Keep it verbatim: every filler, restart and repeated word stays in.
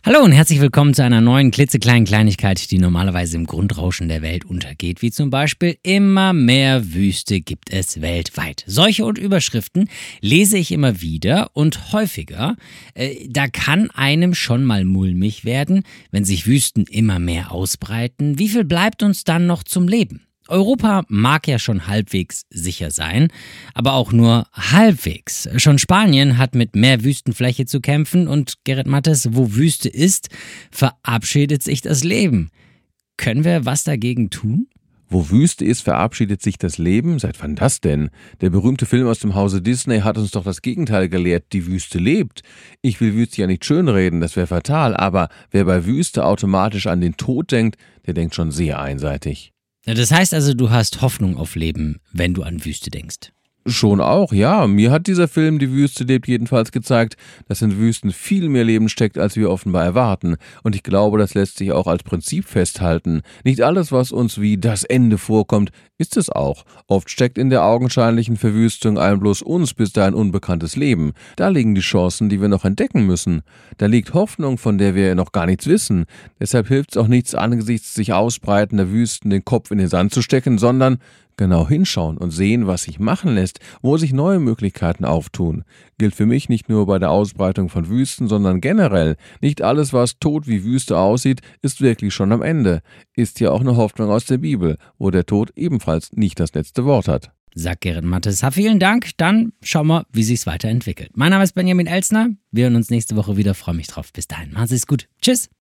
Hallo und herzlich willkommen zu einer neuen klitzekleinen Kleinigkeit, die normalerweise im Grundrauschen der Welt untergeht, wie zum Beispiel immer mehr Wüste gibt es weltweit. Solche und Überschriften lese ich immer wieder und häufiger. Äh, da kann einem schon mal mulmig werden, wenn sich Wüsten immer mehr ausbreiten. Wie viel bleibt uns dann noch zum Leben? Europa mag ja schon halbwegs sicher sein, aber auch nur halbwegs. Schon Spanien hat mit mehr Wüstenfläche zu kämpfen und Gerrit Mattes, wo Wüste ist, verabschiedet sich das Leben. Können wir was dagegen tun? Wo Wüste ist, verabschiedet sich das Leben? Seit wann das denn? Der berühmte Film aus dem Hause Disney hat uns doch das Gegenteil gelehrt, die Wüste lebt. Ich will Wüste ja nicht schönreden, das wäre fatal, aber wer bei Wüste automatisch an den Tod denkt, der denkt schon sehr einseitig. Das heißt also, du hast Hoffnung auf Leben, wenn du an Wüste denkst. Schon auch, ja. Mir hat dieser Film Die Wüste lebt jedenfalls gezeigt, dass in Wüsten viel mehr Leben steckt, als wir offenbar erwarten. Und ich glaube, das lässt sich auch als Prinzip festhalten. Nicht alles, was uns wie das Ende vorkommt, ist es auch. Oft steckt in der augenscheinlichen Verwüstung ein bloß uns bis dahin unbekanntes Leben. Da liegen die Chancen, die wir noch entdecken müssen. Da liegt Hoffnung, von der wir noch gar nichts wissen. Deshalb hilft es auch nichts, angesichts sich ausbreitender Wüsten den Kopf in den Sand zu stecken, sondern genau hinschauen und sehen, was sich machen lässt, wo sich neue Möglichkeiten auftun. Gilt für mich nicht nur bei der Ausbreitung von Wüsten, sondern generell. Nicht alles, was tot wie Wüste aussieht, ist wirklich schon am Ende. Ist ja auch eine Hoffnung aus der Bibel, wo der Tod ebenfalls nicht das letzte Wort hat. Sagt Gerrit Mattes. Ha, vielen Dank. Dann schauen wir, wie sich's weiterentwickelt. Mein Name ist Benjamin Elsner. Wir hören uns nächste Woche wieder. Freue mich drauf. Bis dahin. Machen Sie es gut. Tschüss.